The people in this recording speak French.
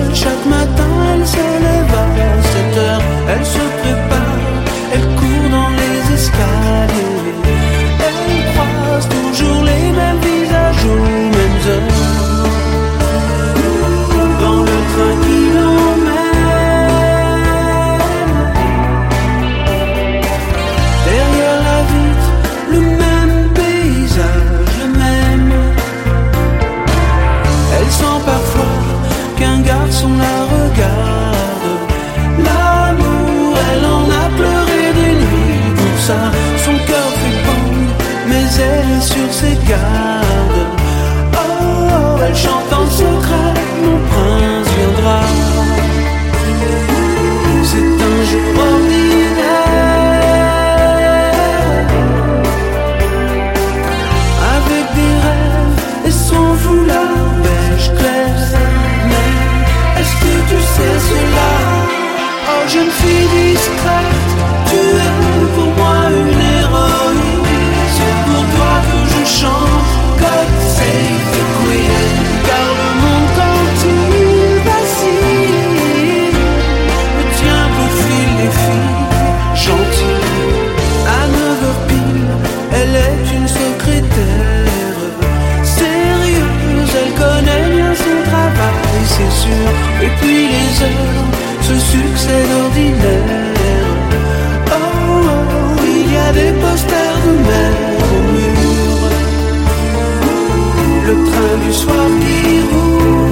Chaque matin elle se lève à 7h, elle se prépare, elle court dans les escaliers. Elle croise toujours les mêmes visages aux mêmes heures. Dans le train qui l'emmène, derrière la vitre, le même paysage, le même. Elle sent parfois qu'un garçon la regarde. L'amour, elle en a pleuré des nuits pour ça. Son cœur fait bang, mais elle est sur ses gardes. Oh, elle chante en secret, mon prince viendra. C'est un jour ordinaire, avec des rêves et son foulard beige clair. Mais est-ce que tu sais cela? Oh, jeune fille discrète, tu es pour moi une héroïne. C'est pour toi que je chante God Save the Queen. Car le monde quand il vacille me tient pour fil les filles gentilles. À 9h pile, elle est une secrétaire sérieuse, elle connaît bien son travail, c'est sûr. Et puis les heures se succèdent ordinaires. Oh, oh, il y a des posters de mère au mur. Le train du soir qui roule